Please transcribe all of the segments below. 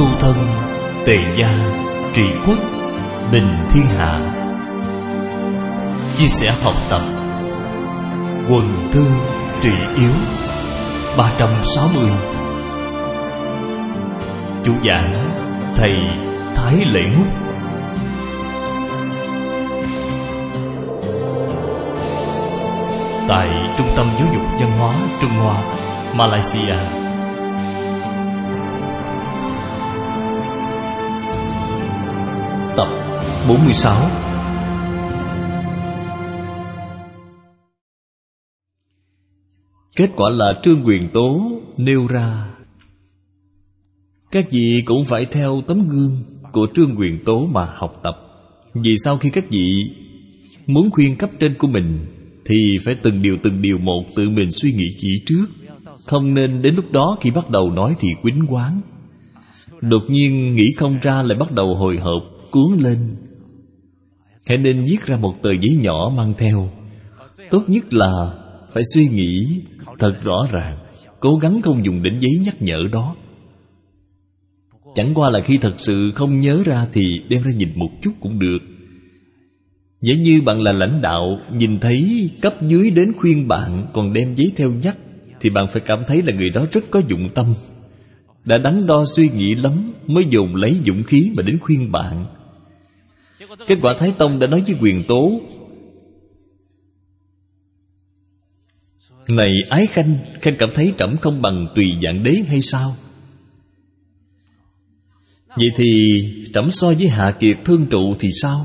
tu thân, tề gia, trị quốc, bình thiên hạ. Chia sẻ học tập, quần thư trị yếu 360. Chủ giảng thầy Thái Lễ Ngúc. Tại Trung tâm Giáo dục Văn hóa Trung Hoa, Malaysia. Tập 46. Kết quả là Trương Quyền Tố nêu ra: các vị cũng phải theo tấm gương của Trương Quyền Tố mà học tập. Vì sau khi các vị muốn khuyên cấp trên của mình thì phải từng điều một tự mình suy nghĩ kỹ trước. Không nên đến lúc đó khi bắt đầu nói thì quýnh quáng, đột nhiên nghĩ không ra lại bắt đầu hồi hộp cuốn lên. Hãy nên viết ra một tờ giấy nhỏ mang theo. Tốt nhất là phải suy nghĩ thật rõ ràng, cố gắng không dùng đến giấy nhắc nhở đó. Chẳng qua là khi thật sự không nhớ ra thì đem ra nhìn một chút cũng được. Giả như bạn là lãnh đạo, nhìn thấy cấp dưới đến khuyên bạn còn đem giấy theo nhắc, thì bạn phải cảm thấy là người đó rất có dụng tâm, đã đắn đo suy nghĩ lắm mới dồn lấy dũng khí mà đến khuyên bạn. Kết quả Thái Tông đã nói với Quyền Tố: này Ái Khanh, Khanh cảm thấy trẫm không bằng Tùy Dạng Đế hay sao? Vậy thì trẫm so với Hạ Kiệt Thương Trụ thì sao?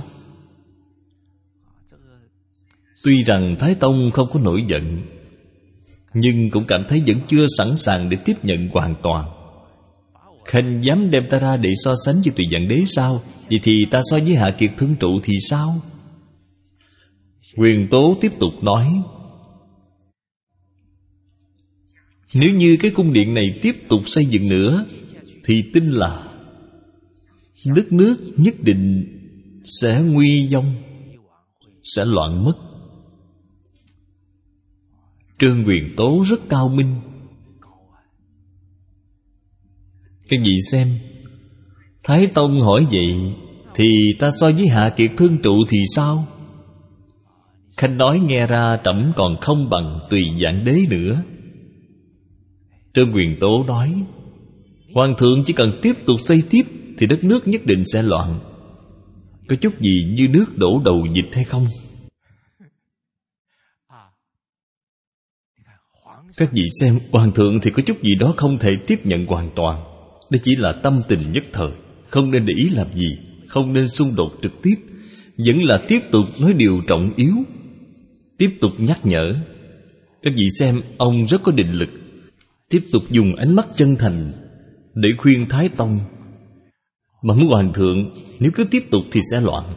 Tuy rằng Thái Tông không có nổi giận, nhưng cũng cảm thấy vẫn chưa sẵn sàng để tiếp nhận hoàn toàn. Khanh dám đem ta ra để so sánh với Tùy Dạng Đế sao? Vậy thì ta so với Hạ Kiệt Thương Trụ thì sao? Quyền Tố tiếp tục nói: nếu như cái cung điện này tiếp tục xây dựng nữa thì tin là đất nước nhất định sẽ nguy vong, sẽ loạn mất. Trương Quyền Tố rất cao minh. Các vị xem, Thái Tông hỏi vậy thì ta so với Hạ Kiệt Thương Trụ thì sao? Khanh nói nghe ra trẫm còn không bằng Tùy Dạng Đế nữa. Trương Quyền Tố nói: hoàng thượng chỉ cần tiếp tục xây tiếp thì đất nước nhất định sẽ loạn. Có chút gì như nước đổ đầu vịt hay không? Các vị xem, hoàng thượng thì có chút gì đó không thể tiếp nhận hoàn toàn. Đây chỉ là tâm tình nhất thời, không nên để ý làm gì, không nên xung đột trực tiếp, vẫn là tiếp tục nói điều trọng yếu, tiếp tục nhắc nhở. Các vị xem, ông rất có định lực, tiếp tục dùng ánh mắt chân thành để khuyên Thái Tông. Mà muốn hoàng thượng nếu cứ tiếp tục thì sẽ loạn.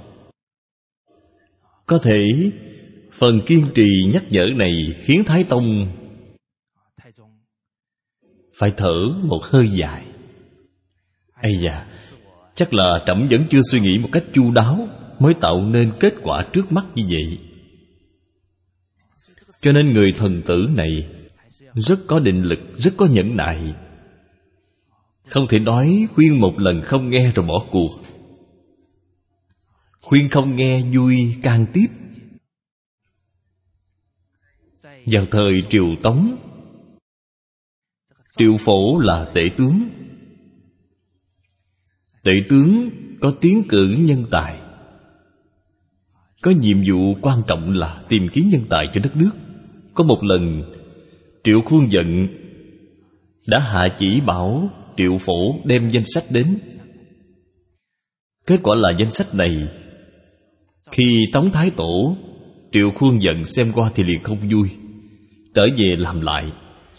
Có thể phần kiên trì nhắc nhở này khiến Thái Tông phải thở một hơi dài. Ây da, chắc là trẫm vẫn chưa suy nghĩ một cách chu đáo mới tạo nên kết quả trước mắt như vậy. Cho nên người thần tử này rất có định lực, rất có nhẫn nại. Không thể nói khuyên một lần không nghe rồi bỏ cuộc. Khuyên không nghe vui can tiếp. Vào thời Triều Tống, Triệu Phổ là tể tướng. Tể tướng có tiến cử nhân tài, có nhiệm vụ quan trọng là tìm kiếm nhân tài cho đất nước. Có một lần Triệu Khuôn giận đã hạ chỉ bảo Triệu Phổ đem danh sách đến. Kết quả là danh sách này khi Tống Thái Tổ Triệu Khuôn giận xem qua thì liền không vui, trở về làm lại.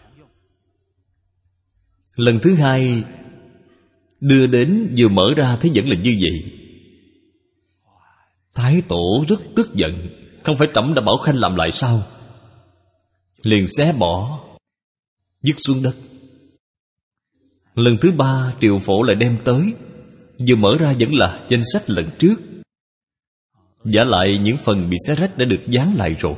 Lần thứ hai đưa đến, vừa mở ra thấy vẫn là như vậy. Thái Tổ rất tức giận: không phải trẫm đã bảo Khanh làm lại sao? Liền xé bỏ, vứt xuống đất. Lần thứ ba Triệu Phổ lại đem tới, vừa mở ra vẫn là danh sách lần trước. Vả lại những phần bị xé rách đã được dán lại rồi.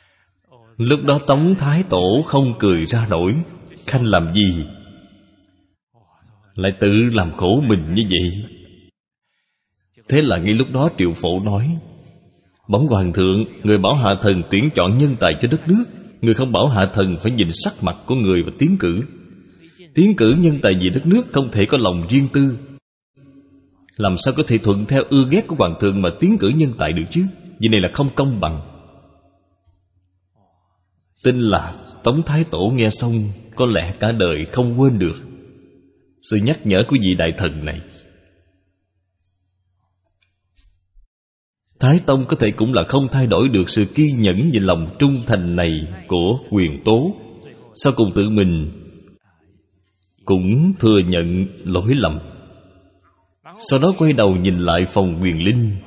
Lúc đó Tống Thái Tổ không cười ra nổi: Khanh làm gì? lại tự làm khổ mình như vậy. Thế là ngay lúc đó Triệu Phổ nói: bẩm hoàng thượng, người bảo hạ thần tuyển chọn nhân tài cho đất nước, người không bảo hạ thần phải nhìn sắc mặt của người và tiến cử. Tiến cử nhân tài vì đất nước không thể có lòng riêng tư. Làm sao có thể thuận theo ưa ghét của hoàng thượng mà tiến cử nhân tài được chứ? Vì này là không công bằng. Tin là Tống Thái Tổ nghe xong có lẽ cả đời không quên được sự nhắc nhở của vị đại thần này. Thái Tông có thể cũng là không thay đổi được sự kiên nhẫn và lòng trung thành này của Quyền Tố. Sau cùng tự mình cũng thừa nhận lỗi lầm. Sau đó quay đầu nhìn lại phòng Quyền Linh,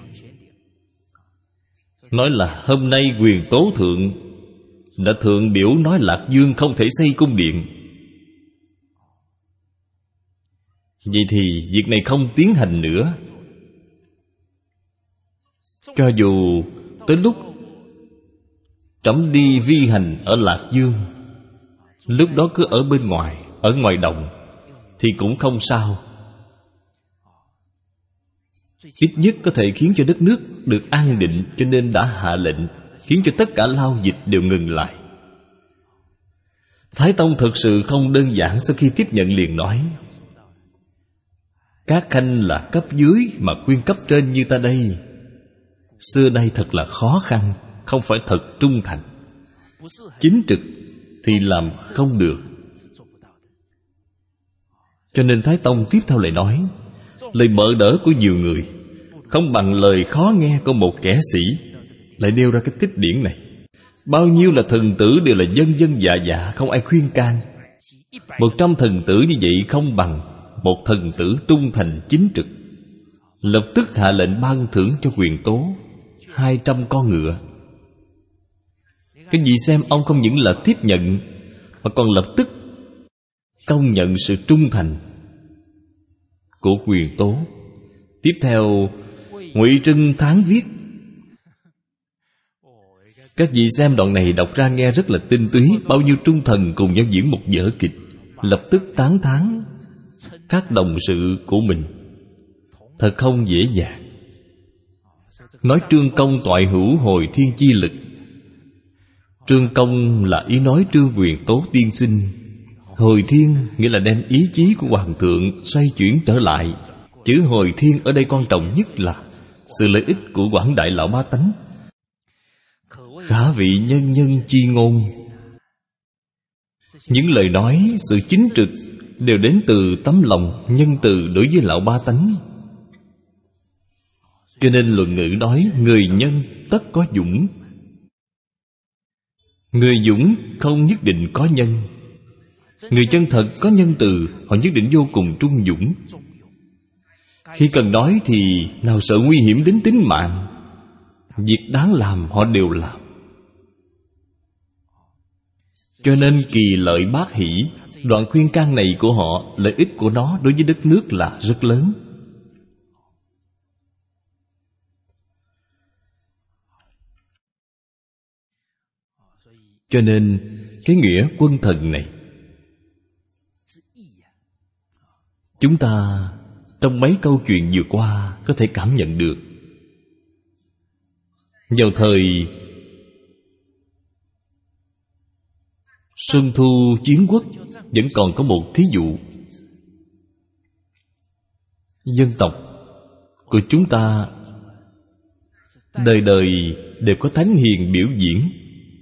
nói là hôm nay Quyền Tố thượng đã thượng biểu nói Lạc Dương không thể xây cung điện. Vậy thì việc này không tiến hành nữa. Cho dù tới lúc trẫm đi vi hành ở Lạc Dương, lúc đó cứ ở bên ngoài, ở ngoài đồng thì cũng không sao. Ít nhất có thể khiến cho đất nước được an định, cho nên đã hạ lệnh khiến cho tất cả lao dịch đều ngừng lại. Thái Tông thực sự không đơn giản. Sau khi tiếp nhận liền nói: các khanh là cấp dưới mà khuyên cấp trên như ta đây, xưa nay thật là khó khăn, không phải thật trung thành. Chính trực thì làm không được. Cho nên Thái Tông tiếp theo lại nói: lời bợ đỡ của nhiều người không bằng lời khó nghe của một kẻ sĩ. Lại nêu ra cái tích điển này. Bao nhiêu là thần tử đều là dân dân dạ dạ, không ai khuyên can. 100 thần tử như vậy không bằng một thần tử trung thành chính trực. Lập tức hạ lệnh ban thưởng cho Quyền Tố 200 con ngựa. Cái gì xem ông không những là tiếp nhận, mà còn lập tức công nhận sự trung thành của Quyền Tố. Tiếp theo Ngụy Trưng thán viết. Các vị xem đoạn này đọc ra nghe rất là tinh túy. Bao nhiêu trung thần cùng nhau diễn một vở kịch, lập tức tán thán các đồng sự của mình. Thật không dễ dàng. Nói Trương Công toại hữu hồi thiên chi lực. Trương Công là ý nói Trương Quyền Tố tiên sinh. Hồi thiên nghĩa là đem ý chí của hoàng thượng xoay chuyển trở lại. Chữ hồi thiên ở đây quan trọng nhất là sự lợi ích của quảng đại lão ba tánh. Khả vị nhân nhân chi ngôn. Những lời nói, sự chính trực đều đến từ tấm lòng nhân từ đối với lão ba tánh. Cho nên luận ngữ nói người nhân tất có dũng. Người dũng không nhất định có nhân. Người chân thật có nhân từ, họ nhất định vô cùng trung dũng. Khi cần nói thì nào sợ nguy hiểm đến tính mạng. Việc đáng làm họ đều làm. Cho nên kỳ lợi bác hỷ, đoạn khuyên can này của họ, lợi ích của nó đối với đất nước là rất lớn. Cho nên cái nghĩa quân thần này, chúng ta trong mấy câu chuyện vừa qua có thể cảm nhận được. Vào thời Xuân Thu Chiến Quốc vẫn còn có một thí dụ. Dân tộc của chúng ta đời đời đều có thánh hiền biểu diễn.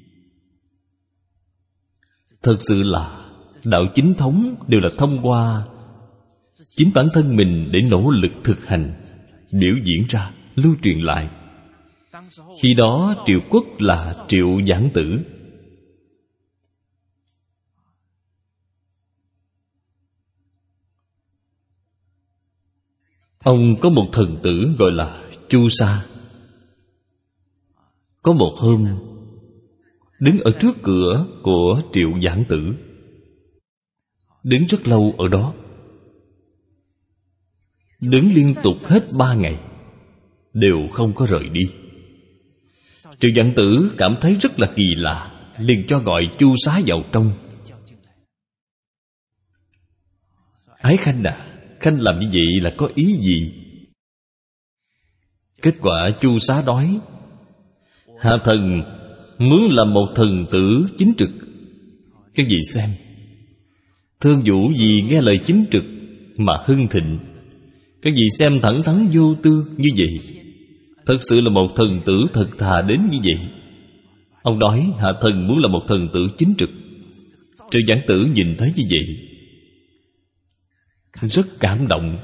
Thật sự là đạo chính thống đều là thông qua chính bản thân mình để nỗ lực thực hành, biểu diễn ra, lưu truyền lại. Khi đó Triệu Quốc là Triệu Giảng Tử. Ông có một thần tử gọi là Chu Sa. Có một hôm đứng ở trước cửa của Triệu Giảng Tử, đứng rất lâu ở đó, đứng liên tục hết 3 ngày đều không có rời đi. Triệu Giảng Tử cảm thấy rất là kỳ lạ, liền cho gọi Chu Sa vào trong. Ái khanh à, Khanh làm như vậy là có ý gì? Kết quả Chu Xá nói: hạ thần muốn làm một thần tử chính trực. Các vị xem, Thương Vũ vì nghe lời chính trực mà hưng thịnh. Các vị xem thẳng thắn vô tư như vậy, thật sự là một thần tử thật thà đến như vậy. Ông nói hạ thần muốn là một thần tử chính trực. Triệu Giảng Tử nhìn thấy như vậy rất cảm động.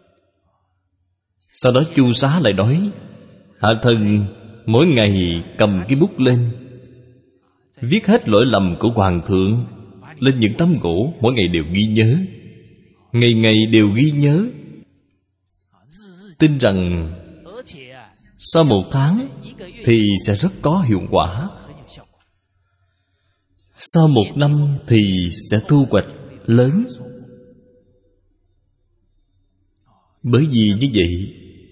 Sau đó Chu Xá lại nói: hạ thần mỗi ngày cầm cái bút lên, viết hết lỗi lầm của hoàng thượng lên những tấm gỗ, mỗi ngày đều ghi nhớ, ngày ngày đều ghi nhớ. Tin rằng sau 1 tháng thì sẽ rất có hiệu quả, sau 1 năm thì sẽ thu hoạch lớn. Bởi vì như vậy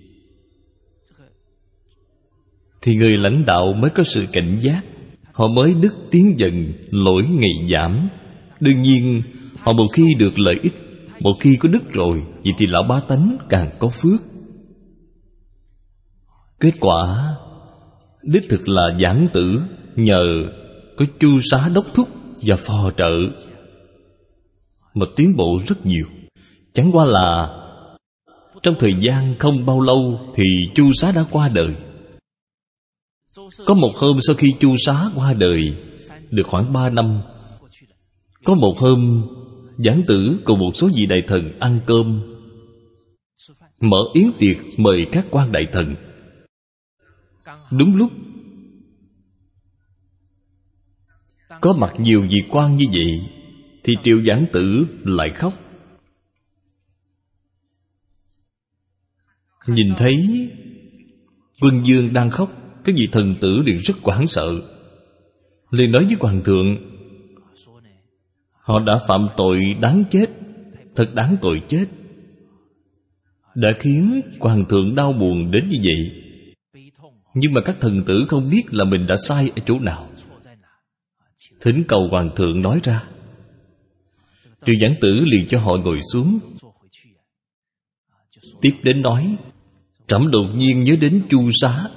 thì người lãnh đạo mới có sự cảnh giác, họ mới đức tiến dần, lỗi ngày giảm. Đương nhiên họ một khi được lợi ích, một khi có đức rồi, vậy thì lão bá tánh càng có phước. Kết quả đích thực là Giảng Tử nhờ có Chu Xá đốc thúc và phò trợ mà tiến bộ rất nhiều. Chẳng qua là trong thời gian không bao lâu thì Chu Xá đã qua đời. Có một hôm sau khi Chu Xá qua đời được khoảng 3 năm, có một hôm Giảng Tử cùng một số vị đại thần ăn cơm, mở yến tiệc mời các quan đại thần. Đúng lúc có mặt nhiều vị quan như vậy thì Triệu Giảng Tử lại khóc. Nhìn thấy quân vương đang khóc, các vị thần tử đều rất hoảng sợ, liền nói với hoàng thượng: họ đã phạm tội đáng chết, thật đáng tội chết, đã khiến hoàng thượng đau buồn đến như vậy. Nhưng mà các thần tử không biết là mình đã sai ở chỗ nào, thỉnh cầu hoàng thượng nói ra. Triệu Giảng Tử liền cho họ ngồi xuống, tiếp đến nói: trẫm đột nhiên nhớ đến Chu Xá,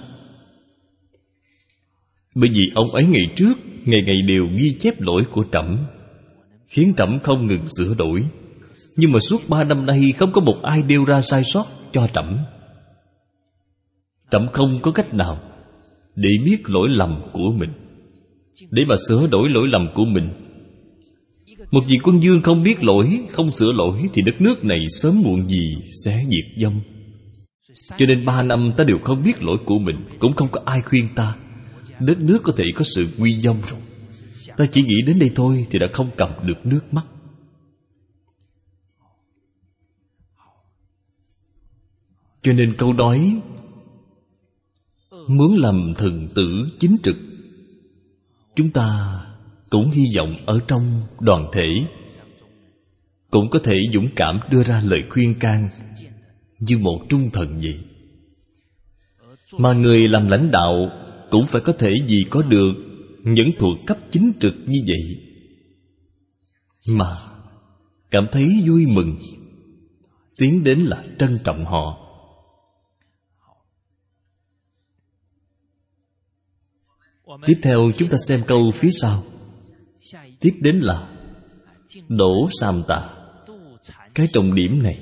bởi vì ông ấy ngày trước ngày ngày đều ghi chép lỗi của trẫm, khiến trẫm không ngừng sửa đổi. Nhưng mà suốt 3 năm nay không có một ai nêu ra sai sót cho trẫm. Trẫm không có cách nào để biết lỗi lầm của mình, để mà sửa đổi lỗi lầm của mình. Một vị quân vương không biết lỗi, không sửa lỗi thì đất nước này sớm muộn gì sẽ diệt vong. Cho nên 3 năm ta đều không biết lỗi của mình, cũng không có ai khuyên ta. Đất nước có thể có sự nguy vong rồi. Ta chỉ nghĩ đến đây thôi thì đã không cầm được nước mắt. Cho nên câu nói muốn làm thần tử chính trực, chúng ta cũng hy vọng ở trong đoàn thể cũng có thể dũng cảm đưa ra lời khuyên can như một trung thần vậy. Mà người làm lãnh đạo cũng phải có thể vì có được những thuộc cấp chính trực như vậy mà cảm thấy vui mừng, tiến đến là trân trọng họ. Tiếp theo chúng ta xem câu phía sau. Tiếp đến là đổ sàm tà. Cái trọng điểm này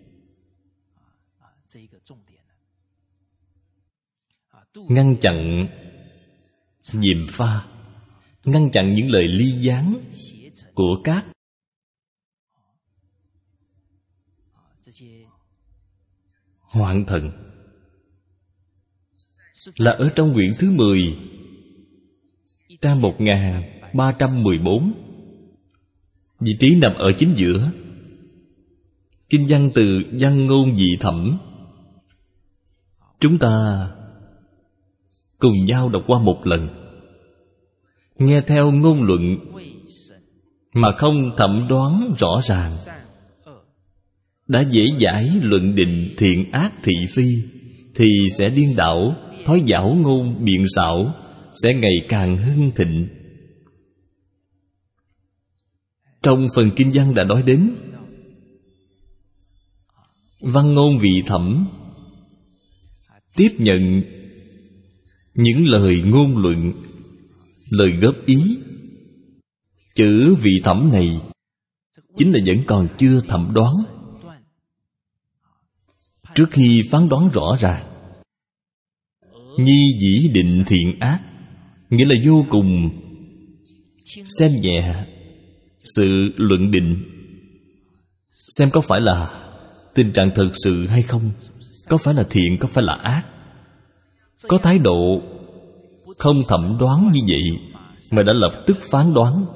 ngăn chặn gièm pha, ngăn chặn những lời ly gián của các hoạn thần, là ở trong quyển thứ 10 trang 1314. Vị trí nằm ở chính giữa. Kinh văn từ văn ngôn dị thẩm. Chúng ta cùng nhau đọc qua một lần, nghe theo ngôn luận mà không thẩm đoán rõ ràng, đã dễ dãi luận định thiện ác thị phi, thì sẽ điên đảo, thói giảo ngôn biện xảo, sẽ ngày càng hưng thịnh. Trong phần kinh văn đã nói đến Văn ngôn vị thẩm tiếp nhận những lời ngôn luận, lời góp ý. Chữ vị thẩm này chính là vẫn còn chưa thẩm đoán. Trước khi phán đoán rõ ràng, nhi dĩ định thiện ác, nghĩa là vô cùng xem nhẹ sự luận định, xem có phải là tình trạng thật sự hay không, có phải là thiện, có phải là ác. Có thái độ không thẩm đoán như vậy mà đã lập tức phán đoán,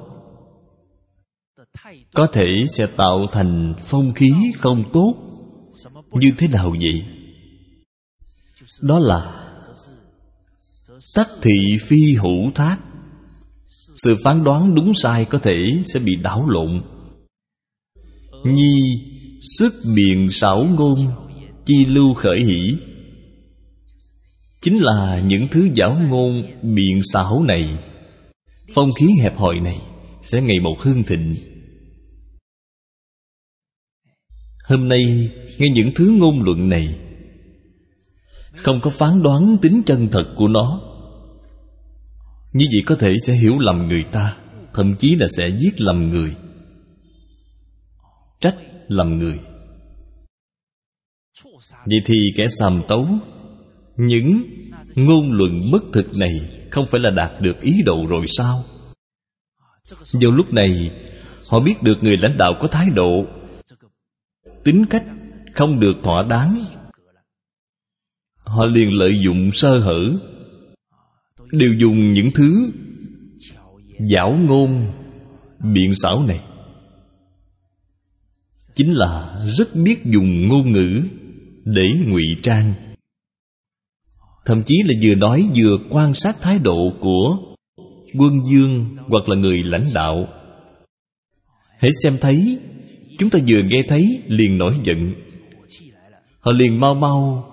có thể sẽ tạo thành phong khí không tốt. Như thế nào vậy? Đó là tắc thị phi hữu thác. Sự phán đoán đúng sai có thể sẽ bị đảo lộn. Nhi xuất biện xảo ngôn, chi lưu khởi hỷ. Chính là những thứ giảo ngôn biện xảo này, phong khí hẹp hòi này sẽ ngày một hưng thịnh. Hôm nay nghe những thứ ngôn luận này, không có phán đoán tính chân thật của nó, như vậy có thể sẽ hiểu lầm người ta, thậm chí là sẽ giết lầm người, trách lầm người. Vậy thì kẻ sàm tấu những ngôn luận bất thực này không phải là đạt được ý đồ rồi sao? Vào lúc này họ biết được người lãnh đạo có thái độ, tính cách không được thỏa đáng, họ liền lợi dụng sơ hở, đều dùng những thứ giảo ngôn biện xảo này. Chính là rất biết dùng ngôn ngữ để ngụy trang. Thậm chí là vừa nói vừa quan sát thái độ của quân vương hoặc là người lãnh đạo. Hãy xem thấy, chúng ta vừa nghe thấy liền nổi giận, họ liền mau mau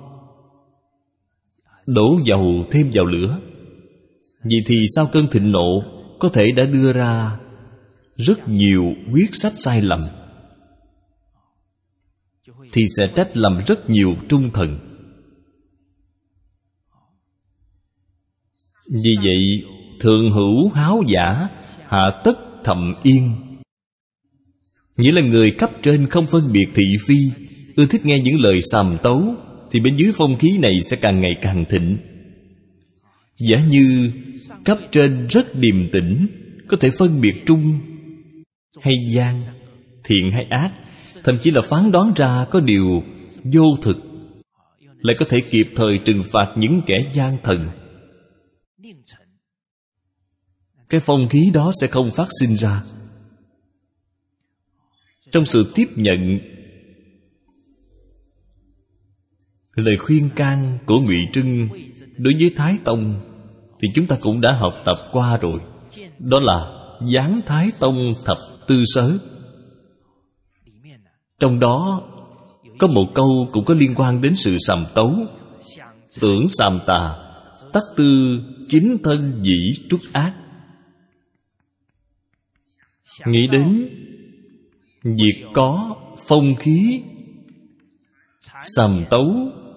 đổ dầu thêm vào lửa. Vậy thì sau cơn thịnh nộ có thể đã đưa ra rất nhiều quyết sách sai lầm, thì sẽ trách lầm rất nhiều trung thần. Vì vậy thượng hữu háo giả, hạ tất thậm yên. Nghĩa là người cấp trên không phân biệt thị phi, ưa thích nghe những lời sàm tấu, thì bên dưới phong khí này sẽ càng ngày càng thịnh. Giả như cấp trên rất điềm tĩnh, có thể phân biệt trung hay gian, thiện hay ác, thậm chí là phán đoán ra có điều vô thực, lại có thể kịp thời trừng phạt những kẻ gian thần, cái phong khí đó sẽ không phát sinh ra. Trong sự tiếp nhận lời khuyên can của Ngụy Trưng đối với Thái Tông thì chúng ta cũng đã học tập qua rồi. Đó là Giáng Thái Tông thập tư sớ. Trong đó có một câu cũng có liên quan đến sự sàm tấu: tưởng sàm tà, tắc tư chính thân dĩ trút ác. Nghĩ đến việc có phong khí sàm tấu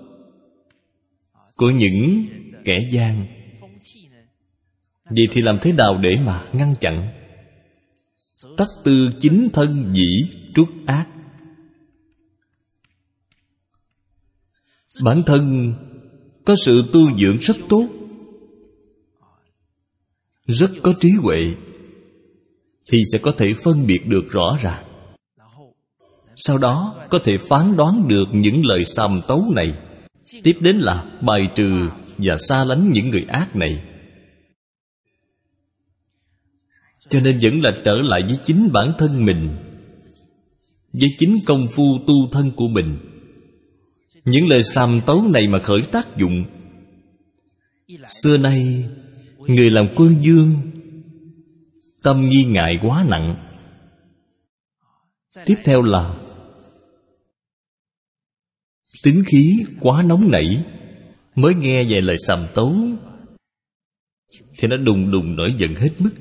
của những kẻ gian, vậy thì làm thế nào để mà ngăn chặn? Tắc tư chính thân dĩ trút ác. Bản thân có sự tu dưỡng rất tốt, rất có trí huệ, thì sẽ có thể phân biệt được rõ ràng. Sau đó có thể phán đoán được những lời sàm tấu này. Tiếp đến là bài trừ và xa lánh những người ác này. Cho nên vẫn là trở lại với chính bản thân mình, với chính công phu tu thân của mình. Những lời sàm tấu này mà khởi tác dụng. Xưa nay người làm quân vương tâm nghi ngại quá nặng. Tiếp theo là tính khí quá nóng nảy, mới nghe vài lời sàm tấu thì nó đùng đùng nổi giận hết mức.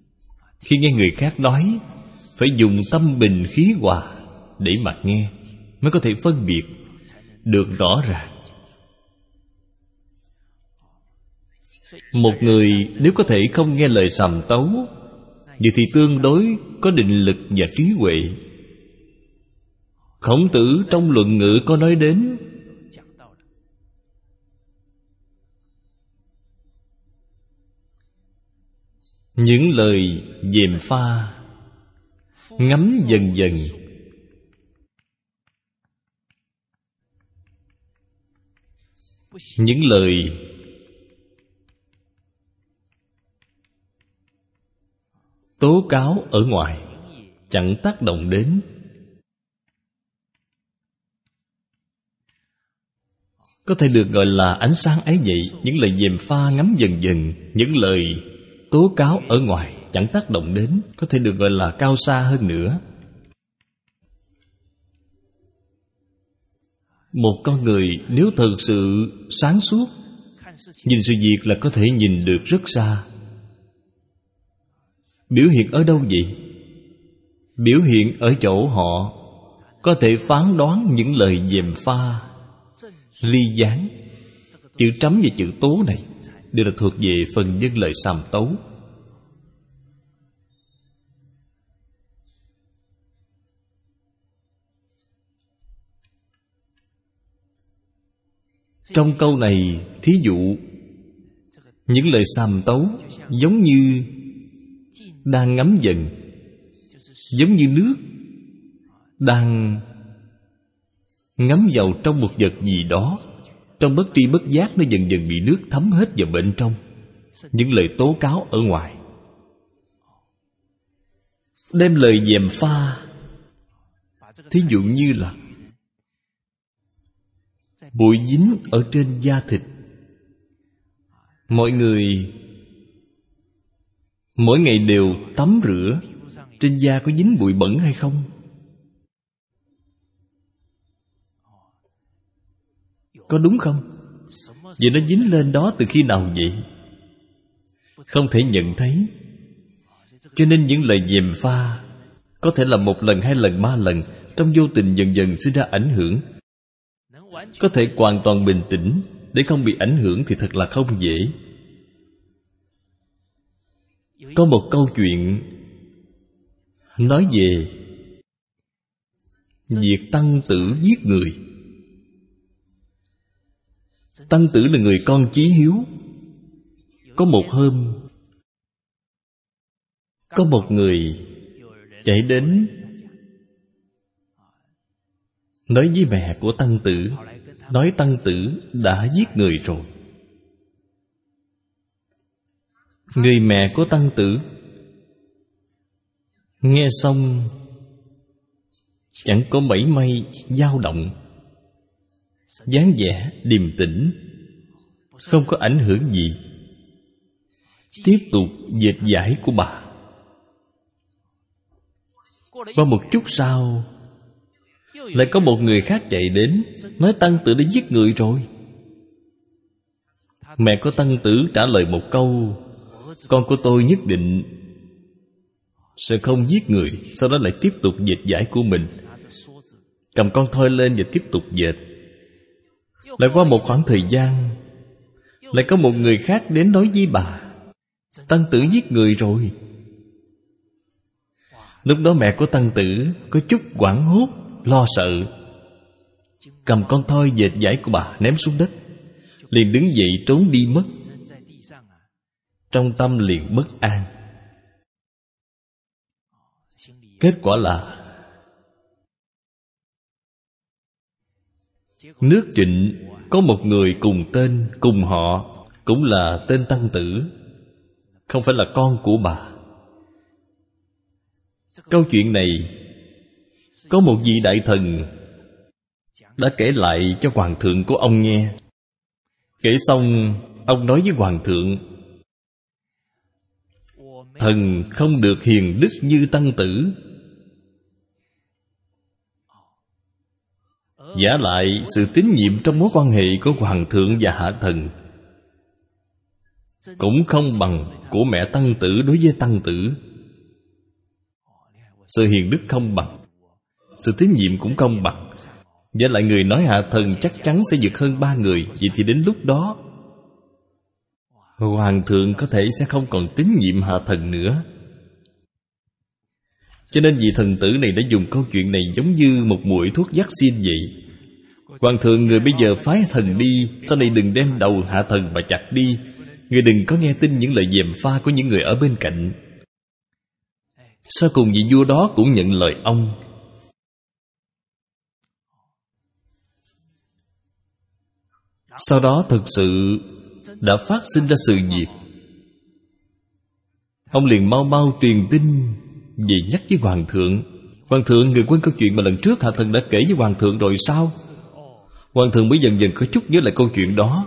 Khi nghe người khác nói, phải dùng tâm bình khí hòa để mà nghe. mới có thể phân biệt được rõ ràng. Một người nếu có thể không nghe lời sàm tấu, vậy thì tương đối có định lực và trí huệ. Khổng Tử trong Luận Ngữ có nói đến những lời gièm pha, ngấm dần dần, những lời tố cáo ở ngoài chẳng tác động đến. Có thể được gọi là ánh sáng ấy vậy. Những lời gièm pha ngấm dần dần, những lời tố cáo ở ngoài chẳng tác động đến, có thể được gọi là cao xa hơn nữa. Một con người nếu thật sự sáng suốt, nhìn sự việc là có thể nhìn được rất xa. Biểu hiện ở đâu vậy? Biểu hiện ở chỗ họ có thể phán đoán những lời gièm pha, ly gián. Chữ trắm và chữ tố này đều là thuộc về phần nhân lời sàm tấu. Trong câu này, thí dụ những lời sàm tấu giống như đang ngấm dần, giống như nước đang ngấm vào trong một vật gì đó. Trong bất tri bất giác nó dần dần bị nước thấm hết vào bên trong. Những lời tố cáo ở ngoài, đem lời gièm pha. Thí dụ như là bụi dính ở trên da thịt. Mọi người mỗi ngày đều tắm rửa, trên da có dính bụi bẩn hay không? Có đúng không? Vậy nó dính lên đó từ khi nào vậy? Không thể nhận thấy. Cho nên những lời gièm pha có thể là một lần, hai lần, ba lần, trong vô tình dần dần sinh ra ảnh hưởng. Có thể hoàn toàn bình tĩnh để không bị ảnh hưởng thì thật là không dễ. Có một câu chuyện nói về việc Tăng Tử giết người. Tăng Tử là người con chí hiếu. Có một hôm, có một người chạy đến nói với mẹ của Tăng Tử, nói Tăng Tử đã giết người rồi. Người mẹ của Tăng Tử nghe xong chẳng có mảy may dao động, dáng vẻ điềm tĩnh, không có ảnh hưởng gì. Tiếp tục dệt vải của bà. Qua một chút sau, lại có một người khác chạy đến, nói Tăng Tử đã giết người rồi. Mẹ của Tăng Tử trả lời một câu, con của tôi nhất định sẽ không giết người. Sau đó lại tiếp tục dệt vải của mình, cầm con thoi lên và tiếp tục dệt. Lại qua một khoảng thời gian, lại có một người khác đến nói với bà, Tăng Tử giết người rồi. Lúc đó mẹ của Tăng Tử có chút hoảng hốt, lo sợ, cầm con thoi dệt vải của bà ném xuống đất, liền đứng dậy trốn đi mất. Trong tâm liền bất an. Kết quả là nước Trịnh có một người cùng tên, cùng họ, cũng là tên Tăng Tử, không phải là con của bà. Câu chuyện này có một vị đại thần đã kể lại cho hoàng thượng của ông nghe. Kể xong, ông nói với hoàng thượng, thần không được hiền đức như Tăng Tử. Giả lại sự tín nhiệm trong mối quan hệ của hoàng thượng và hạ thần cũng không bằng của mẹ Tăng Tử đối với Tăng Tử. Sự hiền đức không bằng, sự tín nhiệm cũng không bằng. Với lại người nói hạ thần chắc chắn sẽ vượt hơn 3 người. Vậy thì đến lúc đó Hoàng thượng có thể sẽ không còn tín nhiệm hạ thần nữa. Cho nên vị thần tử này đã dùng câu chuyện này giống như một mũi thuốc vaccine vậy. Hoàng thượng, người bây giờ phái thần đi, sau này đừng đem đầu hạ thần mà chặt đi. Người đừng có nghe tin những lời gièm pha của những người ở bên cạnh. Sau cùng vị vua đó cũng nhận lời ông. Sau đó thực sự đã phát sinh ra sự việc. Ông liền mau mau truyền tin về nhắc với Hoàng thượng. Hoàng thượng, người quên câu chuyện mà lần trước hạ thần đã kể với Hoàng thượng rồi sao? Hoàng thượng mới dần dần có chút nhớ lại câu chuyện đó.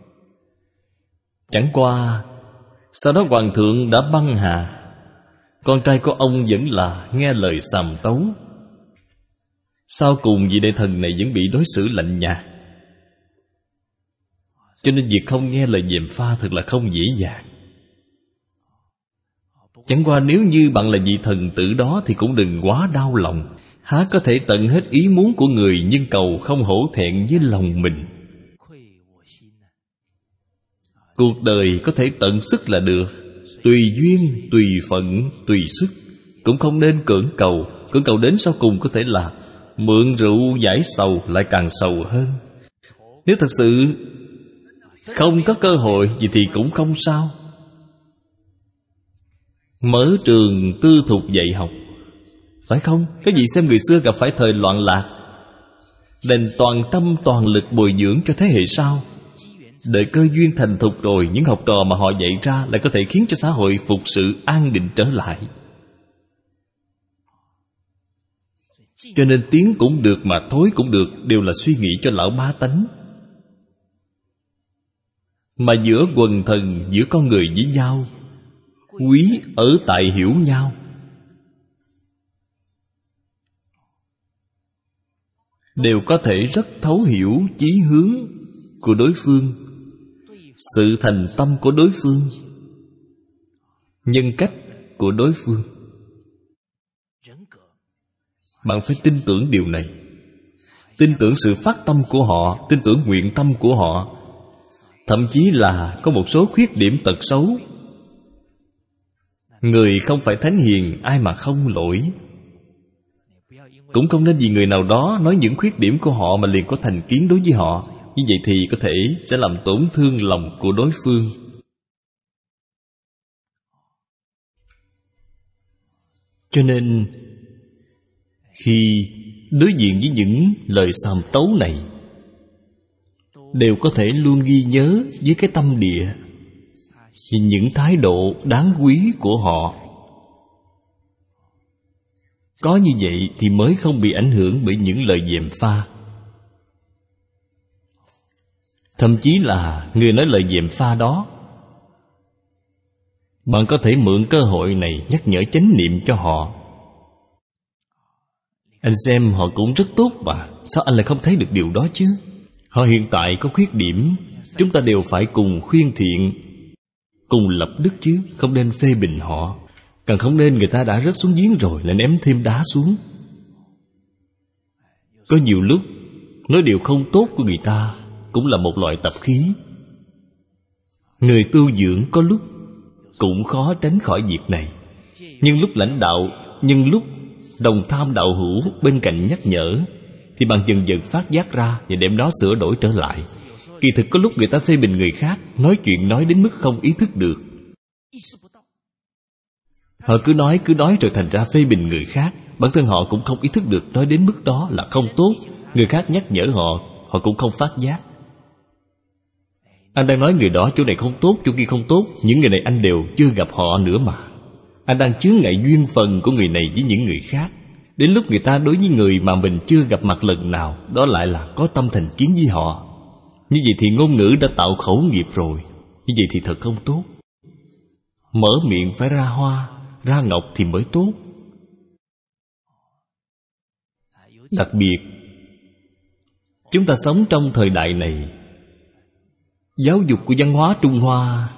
Chẳng qua sau đó Hoàng thượng đã băng hà. Con trai của ông vẫn là nghe lời sàm tấu. Sau cùng vị đại thần này vẫn bị đối xử lạnh nhạt. Cho nên việc không nghe lời gièm pha thật là không dễ dàng. Chẳng qua nếu như bạn là vị thần tử đó thì cũng đừng quá đau lòng. Há có thể tận hết ý muốn của người, nhưng cầu không hổ thẹn với lòng mình. Cuộc đời có thể tận sức là được. Tùy duyên, tùy phận, tùy sức. Cũng không nên cưỡng cầu. Cưỡng cầu đến sau cùng có thể là mượn rượu giải sầu, lại càng sầu hơn. Nếu thật sự không có cơ hội gì thì cũng không sao. Mở trường tư thục dạy học, phải không? Cái gì xem người xưa gặp phải thời loạn lạc, đành toàn tâm toàn lực bồi dưỡng cho thế hệ sau. Đợi cơ duyên thành thục rồi, những học trò mà họ dạy ra lại có thể khiến cho xã hội phục sự an định trở lại. Cho nên tiến cũng được mà thối cũng được, đều là suy nghĩ cho lão bá tánh. Mà giữa quần thần, giữa con người với nhau, quý ở tại hiểu nhau. Đều có thể rất thấu hiểu chí hướng của đối phương, sự thành tâm của đối phương, nhân cách của đối phương. Bạn phải tin tưởng điều này. Tin tưởng sự phát tâm của họ, tin tưởng nguyện tâm của họ. Thậm chí là có một số khuyết điểm tật xấu. Người không phải thánh hiền, ai mà không lỗi. Cũng không nên vì người nào đó nói những khuyết điểm của họ mà liền có thành kiến đối với họ. Như vậy thì có thể sẽ làm tổn thương lòng của đối phương. Cho nên khi đối diện với những lời sàm tấu này, đều có thể luôn ghi nhớ với cái tâm địa những thái độ đáng quý của họ. Có như vậy thì mới không bị ảnh hưởng bởi những lời gièm pha. Thậm chí là người nói lời gièm pha đó, bạn có thể mượn cơ hội này nhắc nhở chánh niệm cho họ. Anh xem họ cũng rất tốt mà, sao anh lại không thấy được điều đó chứ? Họ hiện tại có khuyết điểm, chúng ta đều phải cùng khuyên thiện, cùng lập đức chứ, không nên phê bình họ. Càng không nên người ta đã rớt xuống giếng rồi lại ném thêm đá xuống. Có nhiều lúc nói điều không tốt của người ta cũng là một loại tập khí. Người tu dưỡng có lúc cũng khó tránh khỏi việc này. Nhưng lúc lãnh đạo, nhưng lúc đồng tham đạo hữu bên cạnh nhắc nhở, thì bạn dần dần phát giác ra và đem nó sửa đổi trở lại. Kỳ thực có lúc người ta phê bình người khác, nói chuyện nói đến mức không ý thức được. Họ cứ nói rồi thành ra phê bình người khác. Bản thân họ cũng không ý thức được nói đến mức đó là không tốt. Người khác nhắc nhở họ, họ cũng không phát giác. Anh đang nói người đó chỗ này không tốt, chỗ kia không tốt. Những người này anh đều chưa gặp họ nữa mà. Anh đang chướng ngại duyên phần của người này với những người khác. Đến lúc người ta đối với người mà mình chưa gặp mặt lần nào, đó lại là có tâm thành kiến với họ. Như vậy thì ngôn ngữ đã tạo khẩu nghiệp rồi. Như vậy thì thật không tốt. Mở miệng phải ra hoa, ra ngọc thì mới tốt. Đặc biệt, chúng ta sống trong thời đại này, giáo dục của văn hóa Trung Hoa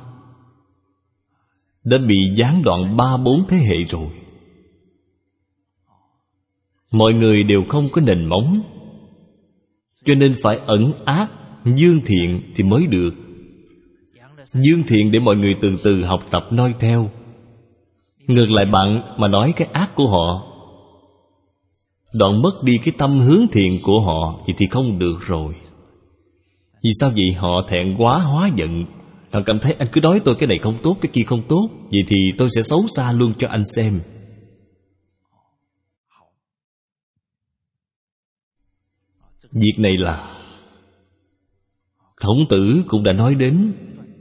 đã bị gián đoạn 3-4 thế hệ rồi. Mọi người đều không có nền móng. Cho nên phải ẩn ác, dương thiện thì mới được. Dương thiện để mọi người từ từ học tập noi theo. Ngược lại bạn mà nói cái ác của họ, đoạn mất đi cái tâm hướng thiện của họ, thì không được rồi. Vì sao vậy? Họ thẹn quá hóa giận. Họ cảm thấy anh cứ nói tôi cái này không tốt, cái kia không tốt, vậy thì tôi sẽ xấu xa luôn cho anh xem. Việc này là Khổng Tử cũng đã nói đến.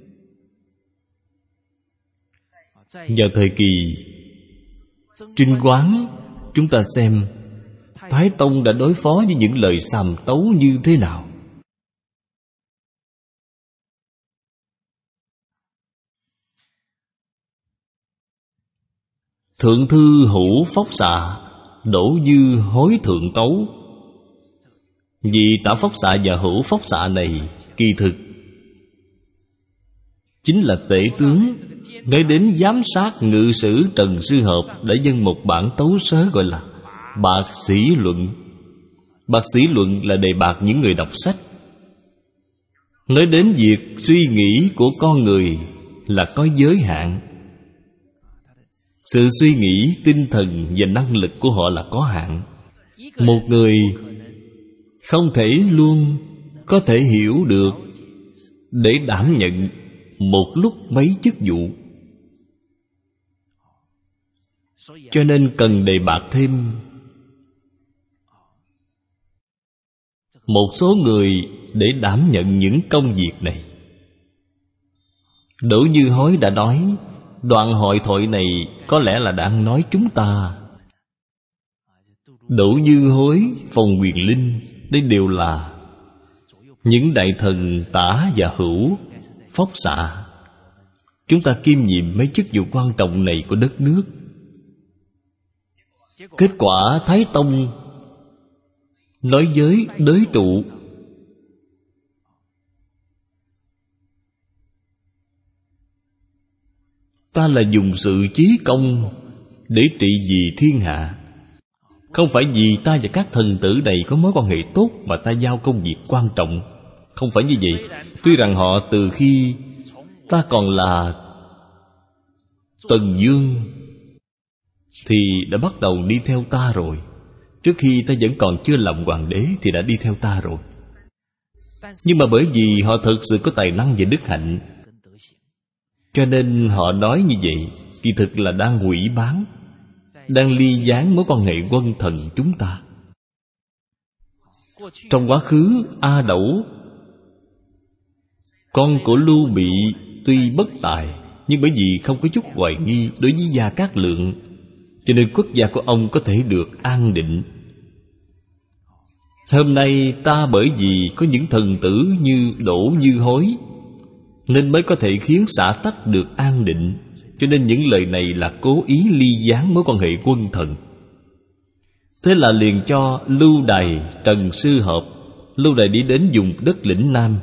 Vào thời kỳ Trinh Quán, chúng ta xem Thái Tông đã đối phó với những lời sàm tấu như thế nào. Thượng thư hữu phóc xạ, đổ dư hối thượng tấu. Vì tả phóc xạ và hữu phóc xạ này kỳ thực chính là tể tướng. Nói đến giám sát ngự sử Trần Sư Hợp đã dâng một bản tấu sớ gọi là Bạc Sĩ Luận. Bạc Sĩ Luận là đề bạt những người đọc sách. Nói đến việc suy nghĩ của con người là có giới hạn. Sự suy nghĩ, tinh thần và năng lực của họ là có hạn. Một người không thể luôn có thể hiểu được để đảm nhận một lúc mấy chức vụ. Cho nên cần đề bạt thêm một số người để đảm nhận những công việc này. Đỗ Như Hối đã nói, đoạn hội thoại này có lẽ là đang nói chúng ta. Đỗ Như Hối, Phòng Quyền Linh, đây đều là những đại thần tả và hữu, phóc xạ. Chúng ta kiêm nhiệm mấy chức vụ quan trọng này của đất nước. Kết quả Thái Tông nói với đới trụ, ta là dùng sự chí công để trị vì thiên hạ. Không phải vì ta và các thần tử này có mối quan hệ tốt mà ta giao công việc quan trọng. Không phải như vậy. Tuy rằng họ từ khi ta còn là Tần Dương thì đã bắt đầu đi theo ta rồi. Trước khi ta vẫn còn chưa làm hoàng đế thì đã đi theo ta rồi. Nhưng mà bởi vì họ thực sự có tài năng và đức hạnh, cho nên họ nói như vậy. Kỳ thực là đang hủy bán, đang ly gián mối quan hệ quân thần chúng ta. Trong quá khứ, A Đẩu, con của Lưu Bị, tuy bất tài, nhưng bởi vì không có chút hoài nghi đối với Gia Cát Lượng, cho nên quốc gia của ông có thể được an định. Hôm nay ta bởi vì có những thần tử như Đỗ Như Hối nên mới có thể khiến xã tắc được an định. Cho nên những lời này là cố ý ly gián mối quan hệ quân thần. Thế là liền cho Lưu Đày, Trần Sư Hợp. Lưu Đày đi đến vùng đất lĩnh Nam.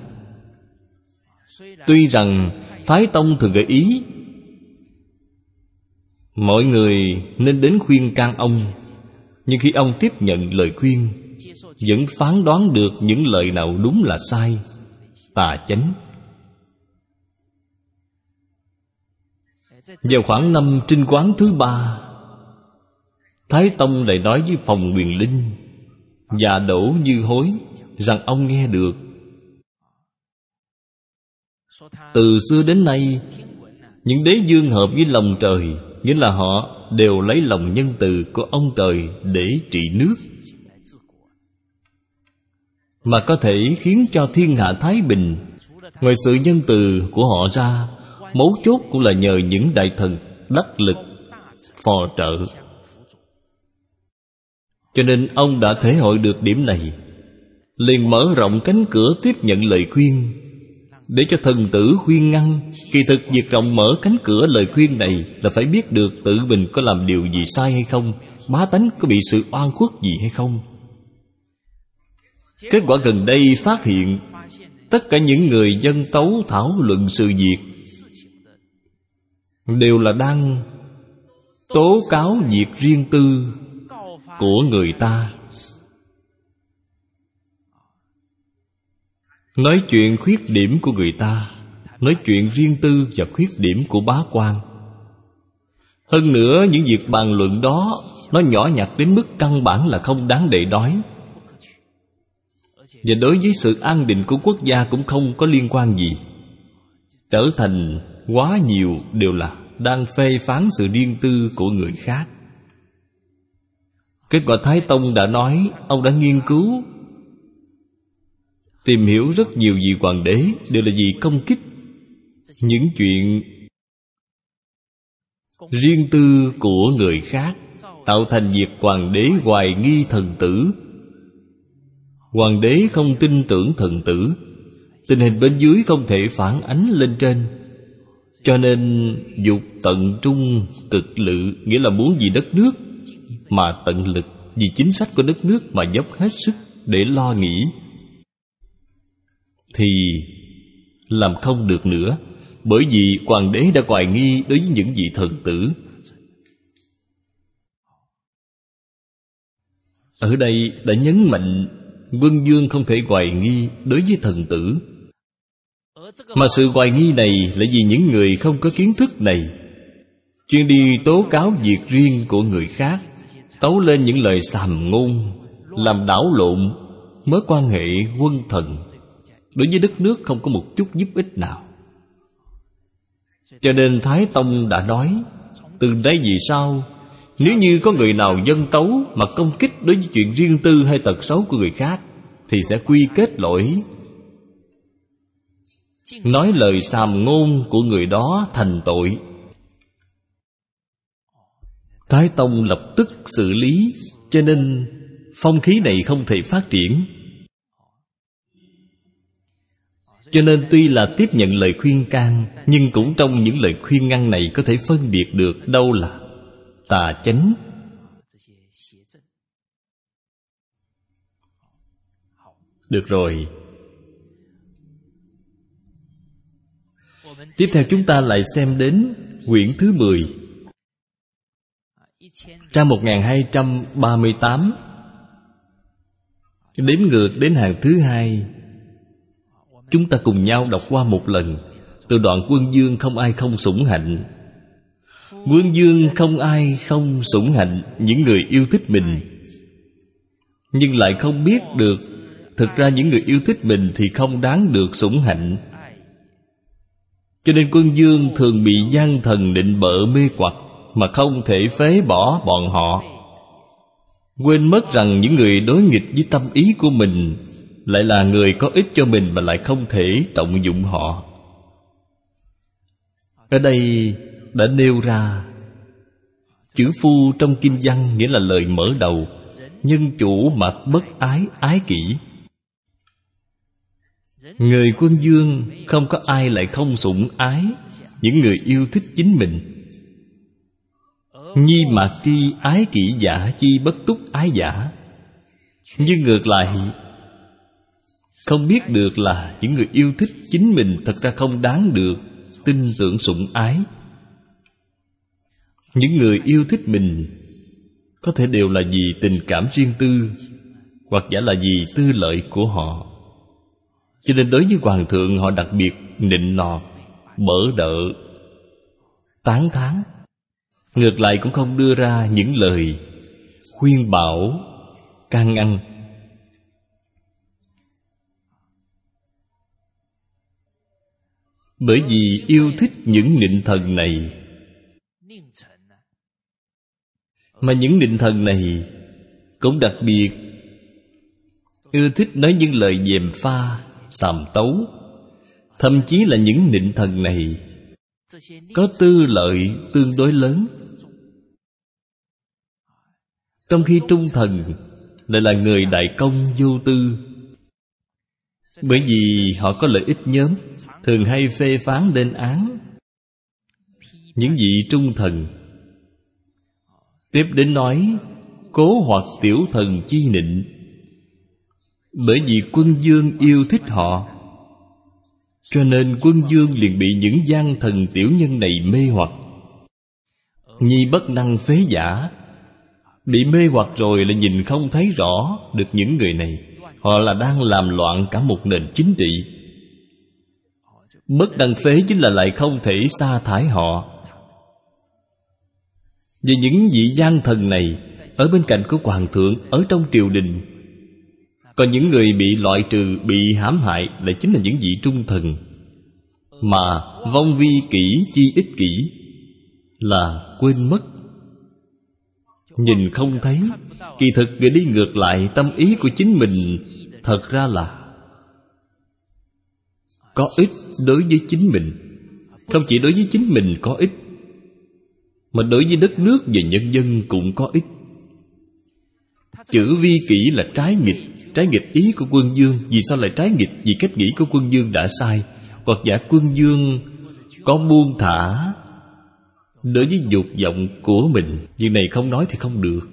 Tuy rằng Thái Tông thường gợi ý mọi người nên đến khuyên can ông, nhưng khi ông tiếp nhận lời khuyên, vẫn phán đoán được những lời nào đúng là sai, tà chánh. Vào khoảng năm Trinh Quán thứ 3, Thái Tông lại nói với Phòng Quyền Linh và Đỗ Như Hối rằng ông nghe được. Từ xưa đến nay, những đế vương hợp với lòng trời, nghĩa là họ đều lấy lòng nhân từ của ông trời để trị nước, mà có thể khiến cho thiên hạ thái bình. Ngoài sự nhân từ của họ ra, mấu chốt cũng là nhờ những đại thần đắc lực phò trợ. Cho nên ông đã thể hội được điểm này, liền mở rộng cánh cửa tiếp nhận lời khuyên, để cho thần tử khuyên ngăn. Kỳ thực việc rộng mở cánh cửa lời khuyên này là phải biết được tự mình có làm điều gì sai hay không, bá tánh có bị sự oan khuất gì hay không. Kết quả gần đây phát hiện, tất cả những người dân tấu thảo luận sự việc đều là đang tố cáo việc riêng tư, của người ta. nói chuyện khuyết điểm của người ta, nói chuyện riêng tư và khuyết điểm của bá quan. Hơn nữa, những việc bàn luận đó nó nhỏ nhặt đến mức căn bản là không đáng để nói. Và đối với sự an định của quốc gia cũng không có liên quan gì. Trở thành quá nhiều đều là đang phê phán sự riêng tư của người khác. Kết quả Thái Tông đã nói, ông đã nghiên cứu, tìm hiểu rất nhiều vị hoàng đế đều là vì công kích những chuyện riêng tư của người khác, tạo thành việc hoàng đế hoài nghi thần tử. Hoàng đế không tin tưởng thần tử, tình hình bên dưới không thể phản ánh lên trên. Cho nên dục tận trung cực lự, nghĩa là muốn vì đất nước mà tận lực, vì chính sách của đất nước mà dốc hết sức để lo nghĩ, thì làm không được nữa. Bởi vì hoàng đế đã hoài nghi đối với những vị thần tử. Ở đây đã nhấn mạnh quân vương không thể hoài nghi đối với thần tử. Mà sự hoài nghi này là vì những người không có kiến thức này chuyên đi tố cáo việc riêng của người khác, tấu lên những lời sàm ngôn, làm đảo lộn mối quan hệ quân thần, đối với đất nước không có một chút giúp ích nào. Cho nên Thái Tông đã nói, từ đây về sau, nếu như có người nào dâng tấu mà công kích đối với chuyện riêng tư hay tật xấu của người khác, thì sẽ quy kết lỗi, nói lời sàm ngôn của người đó thành tội. Thái Tông lập tức xử lý, cho nên phong khí này không thể phát triển. Cho nên tuy là tiếp nhận lời khuyên can, nhưng cũng trong những lời khuyên ngăn này có thể phân biệt được đâu là tà chánh. Được rồi. Tiếp theo chúng ta lại xem đến quyển thứ 10, trang 1238, đếm ngược đến hàng thứ 2. Chúng ta cùng nhau đọc qua một lần. Từ đoạn quân vương không ai không sủng hạnh. Quân vương không ai không sủng hạnh những người yêu thích mình, nhưng lại không biết được thực ra những người yêu thích mình thì không đáng được sủng hạnh. Cho nên quân vương thường bị gian thần định bợ mê hoặc, mà không thể phế bỏ bọn họ. Quên mất rằng những người đối nghịch với tâm ý của mình lại là người có ích cho mình, mà lại không thể trọng dụng họ. Ở đây đã nêu ra chữ phu trong kinh văn, nghĩa là lời mở đầu: nhân chủ mặc bất ái, ái kỷ. Người quân vương không có ai lại không sủng ái những người yêu thích chính mình. Nhi mạc tri ái kỷ giả, chi bất túc ái giả. Nhưng ngược lại, không biết được là những người yêu thích chính mình thật ra không đáng được tin tưởng sủng ái. Những người yêu thích mình có thể đều là vì tình cảm riêng tư, hoặc giả là vì tư lợi của họ. Cho nên đối với hoàng thượng họ đặc biệt nịnh nọt, bỡ đỡ, tán thán. Ngược lại cũng không đưa ra những lời khuyên bảo, can ngăn. Bởi vì yêu thích những nịnh thần này, mà những nịnh thần này cũng đặc biệt ưa thích nói những lời gièm pha, sàm tấu. Thậm chí là những nịnh thần này có tư lợi tương đối lớn, trong khi trung thần lại là người đại công vô tư. Bởi vì họ có lợi ích nhóm, thường hay phê phán lên án những vị trung thần. Tiếp đến nói cố hoặc tiểu thần chi nịnh. Bởi vì quân vương yêu thích họ, cho nên quân vương liền bị những gian thần tiểu nhân này mê hoặc. Nhi bất năng phế giả, bị mê hoặc rồi lại nhìn không thấy rõ được những người này, Họ là đang làm loạn cả một nền chính trị. Bất đăng phế chính là lại không thể sa thải họ. Vì những vị gian thần này ở bên cạnh của hoàng thượng, ở trong triều đình. Còn những người bị loại trừ, bị hãm hại lại chính là những vị trung thần. Mà vong vi kỷ chi ích kỷ là quên mất, nhìn không thấy. Kỳ thực người đi ngược lại tâm ý của chính mình, thật ra là có ích đối với chính mình. Không chỉ đối với chính mình có ích, mà đối với đất nước và nhân dân cũng có ích. Chữ vi kỷ là trái nghịch ý của quân vương. Vì sao lại trái nghịch? Vì cách nghĩ của quân vương đã sai, hoặc giả quân vương có buông thả đối với dục vọng của mình. Việc này không nói thì không được.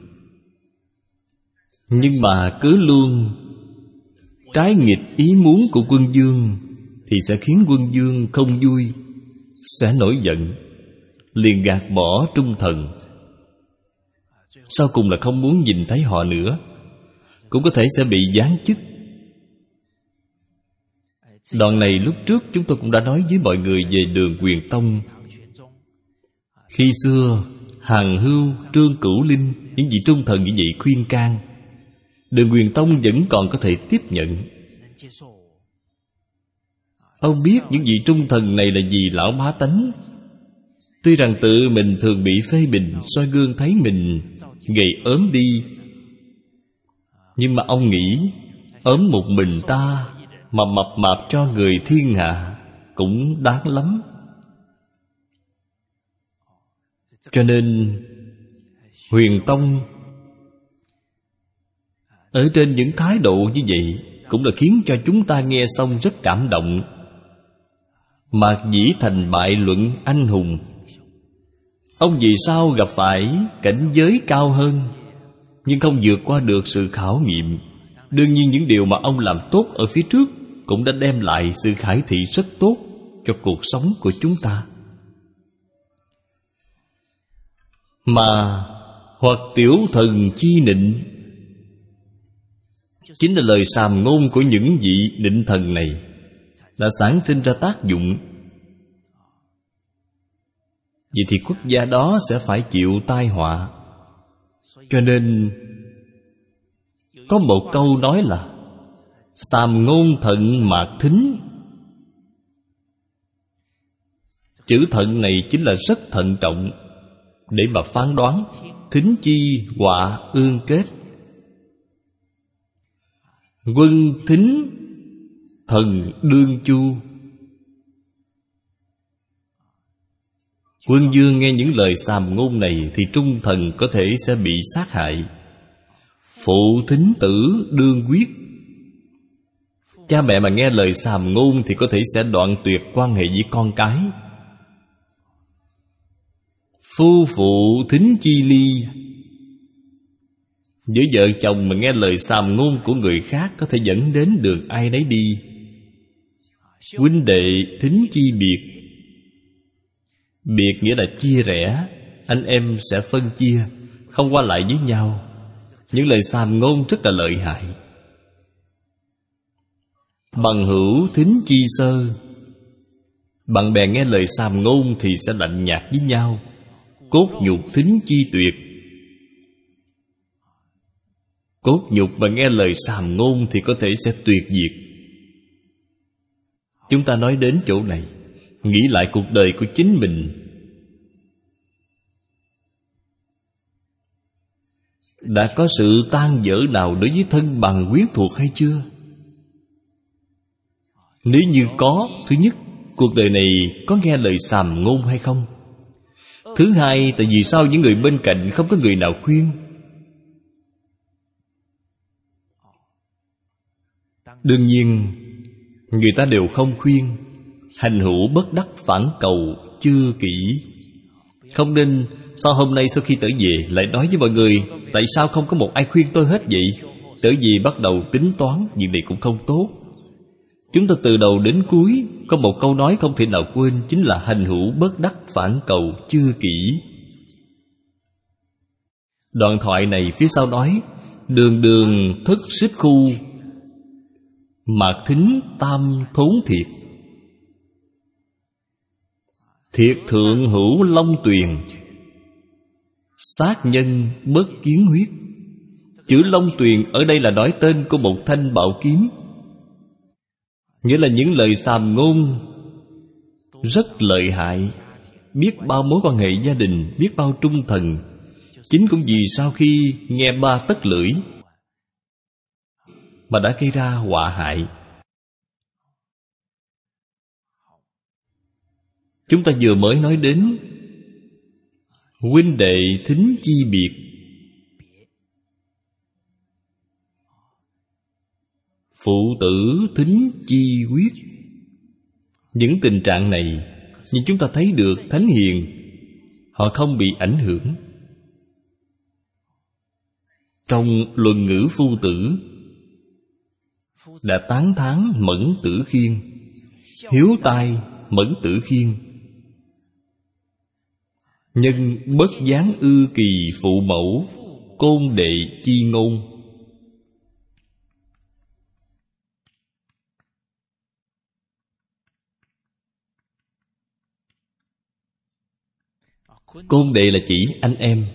Nhưng mà cứ luôn trái nghịch ý muốn của quân vương thì sẽ khiến quân vương không vui, sẽ nổi giận, liền gạt bỏ trung thần. Sau cùng là không muốn nhìn thấy họ nữa, cũng có thể sẽ bị giáng chức. Đoạn này lúc trước chúng tôi cũng đã nói với mọi người về Đường Quyền Tông. Khi xưa Hàn Hưu, Trương Cửu Linh, những vị trung thần như vậy khuyên can, Đường Quyền Tông vẫn còn có thể tiếp nhận. Ông biết những vị trung thần này là vì lão bá tánh. Tuy rằng tự mình thường bị phê bình, soi gương thấy mình gầy ốm đi, nhưng mà ông nghĩ ốm một mình ta mà mập mạp cho người thiên hạ cũng đáng lắm. Cho nên Huyền Tông ở trên những thái độ như vậy cũng là khiến cho chúng ta nghe xong rất cảm động. Mạc Dĩ Thành bại luận anh hùng. Ông vì sao gặp phải cảnh giới cao hơn, nhưng không vượt qua được sự khảo nghiệm. Đương nhiên những điều mà ông làm tốt ở phía trước cũng đã đem lại sự khải thị rất tốt cho cuộc sống của chúng ta. Mà hoặc tiểu thần chi nịnh chính là lời sàm ngôn của những vị nịnh thần này đã sản sinh ra tác dụng. Vậy thì quốc gia đó sẽ phải chịu tai họa. Cho nên có một câu nói là sàm ngôn thận mạc thính. Chữ thận này chính là rất thận trọng để mà phán đoán. Thính chi họa ương kết. Quân thính thần đương chu. Quân vương nghe những lời sàm ngôn này thì trung thần có thể sẽ bị sát hại. Phụ thính tử đương quyết. Cha mẹ mà nghe lời sàm ngôn thì có thể sẽ đoạn tuyệt quan hệ với con cái. Phu phụ thính chi ly. Giữa vợ chồng mà nghe lời sàm ngôn của người khác có thể dẫn đến đường ai nấy đi. Huynh đệ thính chi biệt. Biệt nghĩa là chia rẽ, anh em sẽ phân chia, không qua lại với nhau. Những lời sàm ngôn rất là lợi hại. Bằng hữu thính chi sơ. Bạn bè nghe lời sàm ngôn thì sẽ lạnh nhạt với nhau. Cốt nhục thính chi tuyệt. Cốt nhục mà nghe lời sàm ngôn thì có thể sẽ tuyệt diệt. Chúng ta nói đến chỗ này, nghĩ lại cuộc đời của chính mình. Đã có sự tan vỡ nào đối với thân bằng quyến thuộc hay chưa? Nếu như có, thứ nhất, cuộc đời này có nghe lời sàm ngôn hay không? Thứ hai, tại vì sao những người bên cạnh không có người nào khuyên? Đương nhiên, người ta đều không khuyên. Hành hữu bất đắc phản cầu chưa kỹ. Không nên sao hôm nay sau khi trở về lại nói với mọi người tại sao không có một ai khuyên tôi hết vậy? Trở về bắt đầu tính toán, việc này cũng không tốt. Chúng ta từ đầu đến cuối có một câu nói không thể nào quên, chính là hành hữu bất đắc phản cầu chưa kỹ. Đoạn thoại này phía sau nói đường đường thất xích khu, Mạc thính tam thốn thiệt. Thiệt thượng hữu long tuyền, sát nhân bất kiến huyết. Chữ long tuyền ở đây là nói tên của một thanh bảo kiếm, nghĩa là những lời sàm ngôn rất lợi hại. Biết bao mối quan hệ gia đình, biết bao trung thần, chính cũng vì sau khi nghe ba tấc lưỡi mà đã gây ra họa hại. Chúng ta vừa mới nói đến huynh đệ thính chi biệt. Phụ tử thính chi quyết. Những tình trạng này, nhưng chúng ta thấy được thánh hiền họ không bị ảnh hưởng. Trong luận ngữ Phu Tử đã tán thán Mẫn Tử Khiên, hiếu tài Mẫn Tử Khiên. Nhân bất gián ư kỳ phụ mẫu, côn đệ chi ngôn. Côn đệ là chỉ anh em.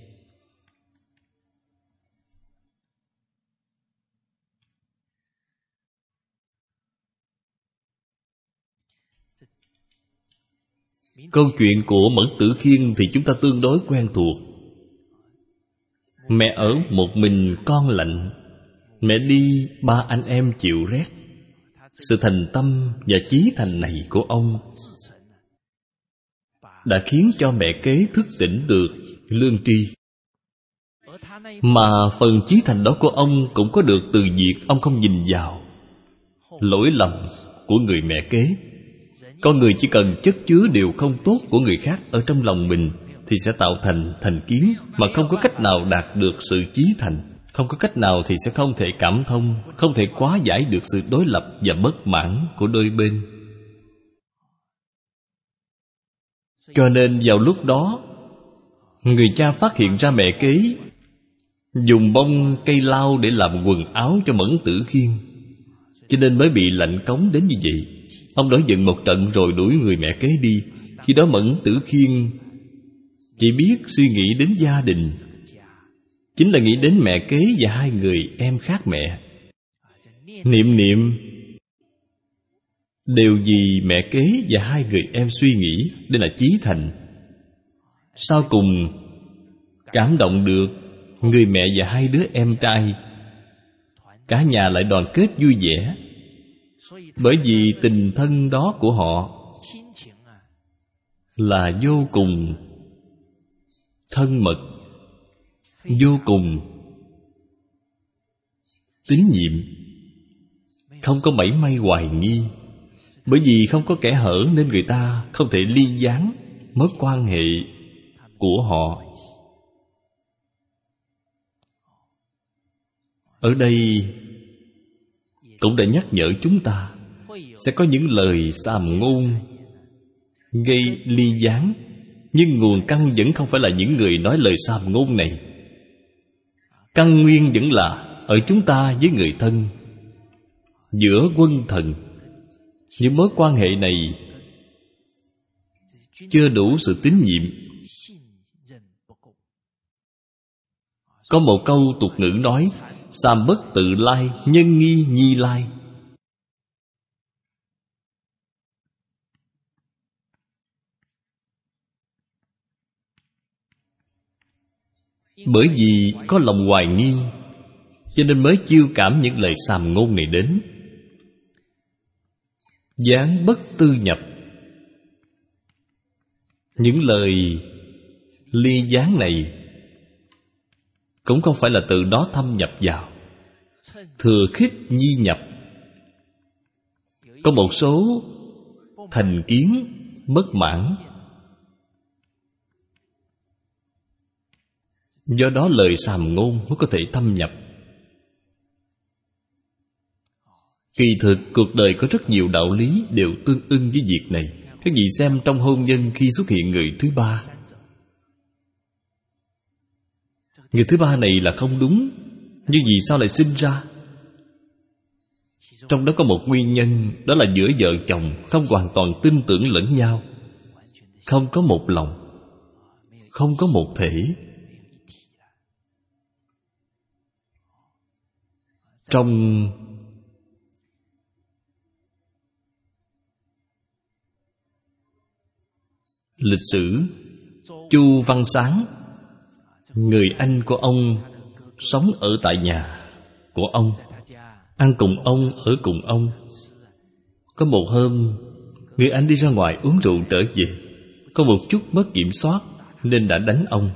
Câu chuyện của Mẫn Tử Khiên thì chúng ta tương đối quen thuộc. Mẹ ở một mình con lạnh, mẹ đi ba anh em chịu rét. Sự thành tâm và chí thành này của ông đã khiến cho mẹ kế thức tỉnh được lương tri. Mà phần chí thành đó của ông cũng có được từ việc ông không nhìn vào lỗi lầm của người mẹ kế. Con người chỉ cần chất chứa điều không tốt của người khác ở trong lòng mình thì sẽ tạo thành thành kiến, mà không có cách nào đạt được sự chí thành. Không có cách nào thì sẽ không thể cảm thông, không thể hóa giải được sự đối lập và bất mãn của đôi bên. Cho nên vào lúc đó, người cha phát hiện ra mẹ kế dùng bông cây lao để làm quần áo cho Mẫn Tử Khiên, cho nên mới bị lạnh cống đến như vậy. Ông nổi giận một trận rồi đuổi người mẹ kế đi. Khi đó Mẫn Tử Khiên chỉ biết suy nghĩ đến gia đình, chính là nghĩ đến mẹ kế và hai người em khác mẹ. Niệm niệm đều vì mẹ kế và hai người em suy nghĩ. Đây là chí thành. Sau cùng cảm động được người mẹ và hai đứa em trai, cả nhà lại đoàn kết vui vẻ. Bởi vì tình thân đó của họ là vô cùng thân mật, vô cùng tín nhiệm, không có mảy may hoài nghi. Bởi vì không có kẽ hở nên người ta không thể ly gián mối quan hệ của họ. Ở đây cũng đã nhắc nhở chúng ta sẽ có những lời sàm ngôn gây ly gián, nhưng nguồn căn vẫn không phải là những người nói lời sàm ngôn này. Căn nguyên vẫn là ở chúng ta với người thân, giữa quân thần. Những mối quan hệ này chưa đủ sự tín nhiệm. Có một câu tục ngữ nói: sàm bất tự lai, nhân nghi nhi lai. Bởi vì có lòng hoài nghi, cho nên mới chiêu cảm những lời sàm ngôn này đến. Gián bất tư nhập. Những lời ly gián này cũng không phải là từ đó thâm nhập vào. Thừa khích nhi nhập. Có một số thành kiến bất mãn, do đó lời sàm ngôn mới có thể thâm nhập. Kỳ thực cuộc đời có rất nhiều đạo lý đều tương ưng với việc này. Các vị xem trong hôn nhân khi xuất hiện người thứ ba, người thứ ba này là không đúng, nhưng vì sao lại sinh ra? Trong đó có một nguyên nhân, đó là giữa vợ chồng không hoàn toàn tin tưởng lẫn nhau, không có một lòng, không có một thể. Trong lịch sử, Chu Văn Sáng, người anh của ông, sống ở tại nhà của ông, ăn cùng ông, ở cùng ông. Có một hôm, người anh đi ra ngoài uống rượu trở về, có một chút mất kiểm soát nên đã đánh ông.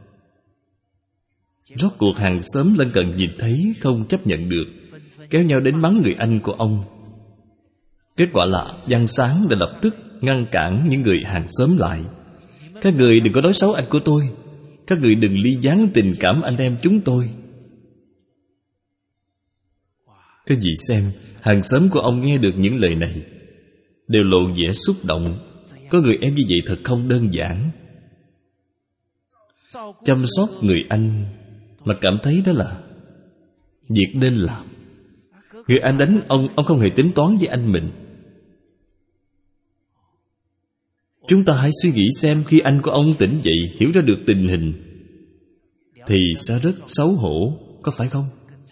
Rốt cuộc hàng xóm lân cận nhìn thấy không chấp nhận được, kéo nhau đến mắng người anh của ông. Kết quả là Văn Sáng đã lập tức ngăn cản những người hàng xóm lại. Các người đừng có nói xấu anh của tôi, các người đừng ly gián tình cảm anh em chúng tôi. Các vị xem, hàng xóm của ông nghe được những lời này đều lộ vẻ xúc động. Có người em như vậy thật không đơn giản. Chăm sóc người anh mà cảm thấy đó là việc nên làm. Người anh đánh ông không hề tính toán với anh mình. Chúng ta hãy suy nghĩ xem, khi anh của ông tỉnh dậy, hiểu ra được tình hình thì sẽ rất xấu hổ, có phải không?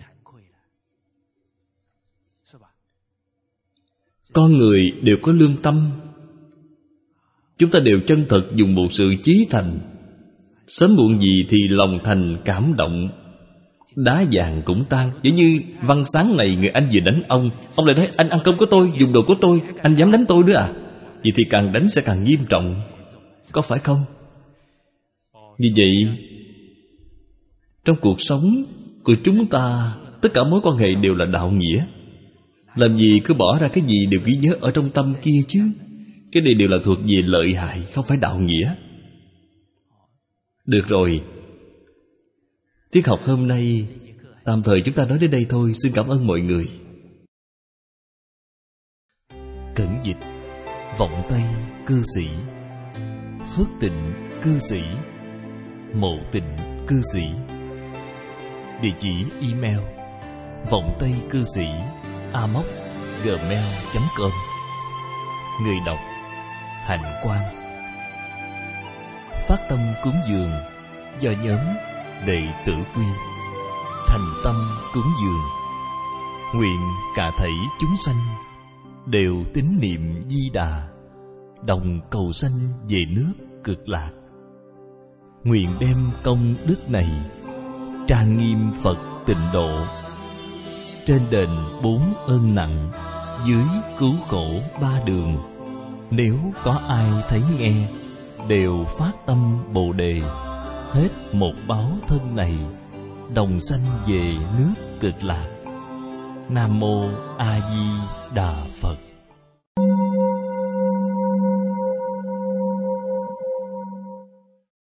Con người đều có lương tâm. Chúng ta đều chân thật dùng một sự chí thành. Sớm muộn gì thì lòng thành cảm động, đá vàng cũng tan. Giống như Văn Sáng này, người anh vừa đánh ông lại nói anh ăn cơm của tôi, dùng đồ của tôi, anh dám đánh tôi nữa à? Vậy thì càng đánh sẽ càng nghiêm trọng, có phải không? Vì vậy, trong cuộc sống của chúng ta, tất cả mối quan hệ đều là đạo nghĩa. Làm gì cứ bỏ ra cái gì đều ghi nhớ ở trong tâm kia chứ. Cái này đều là thuộc về lợi hại, không phải đạo nghĩa. Được rồi, tiết học hôm nay tạm thời chúng ta nói đến đây thôi. Xin cảm ơn mọi người. Cẩn dịch: Vọng Tây cư sĩ, Phước Tịnh cư sĩ, Mộ Tịnh cư sĩ. Địa chỉ email: vọng tây cư sĩ amos@gmail.com. Người đọc: Hạnh Quang. Phát tâm cúng dường do nhóm Đệ tử Quy. Thành tâm cúng dường, nguyện cả thảy chúng sanh đều tín niệm Di Đà, đồng cầu sanh về nước Cực Lạc. Nguyện đem công đức này trang nghiêm Phật Tịnh Độ, trên đền 4 ơn nặng, dưới cứu khổ 3 đường. Nếu có ai thấy nghe, đều phát tâm Bồ Đề, hết một báo thân này, đồng sanh về nước Cực Lạc. Nam Mô A Di Đà Phật.